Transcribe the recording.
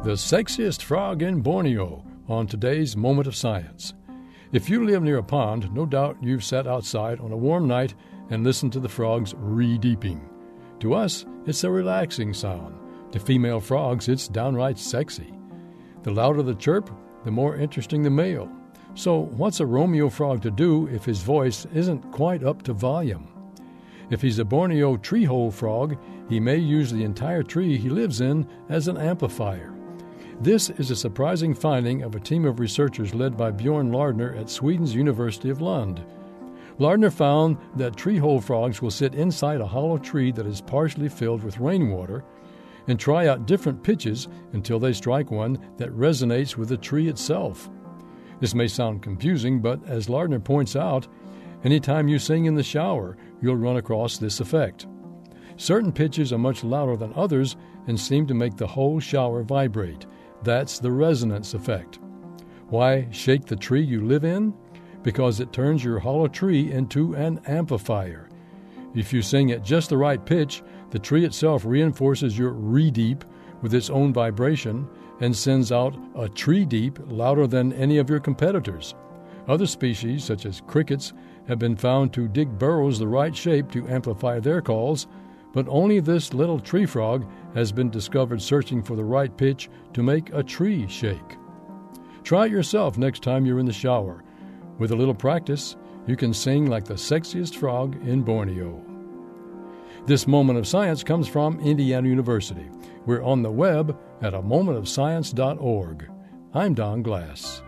the sexiest frog in Borneo on today's Moment of Science. If you live near a pond, no doubt you've sat outside on a warm night and listened to the frogs re-deeping. To us, it's a relaxing sound. To female frogs, it's downright sexy. The louder the chirp, the more interesting the male. So what's a Romeo frog to do if his voice isn't quite up to volume? If he's a Borneo treehole frog, he may use the entire tree he lives in as an amplifier. This is a surprising finding of a team of researchers led by Bjorn Lardner at Sweden's University of Lund. Lardner found that treehole frogs will sit inside a hollow tree that is partially filled with rainwater and try out different pitches until they strike one that resonates with the tree itself. This may sound confusing, but as Lardner points out, anytime you sing in the shower, you'll run across this effect. Certain pitches are much louder than others and seem to make the whole shower vibrate. That's the resonance effect. Why shake the tree you live in? Because it turns your hollow tree into an amplifier. If you sing at just the right pitch, the tree itself reinforces your re-deep with its own vibration and sends out a tree deep louder than any of your competitors. Other species, such as crickets, have been found to dig burrows the right shape to amplify their calls, but only this little tree frog has been discovered searching for the right pitch to make a tree shake. Try it yourself next time you're in the shower. With a little practice, you can sing like the sexiest frog in Borneo. This Moment of Science comes from Indiana University. We're on the web at amomentofscience.org. I'm Don Glass.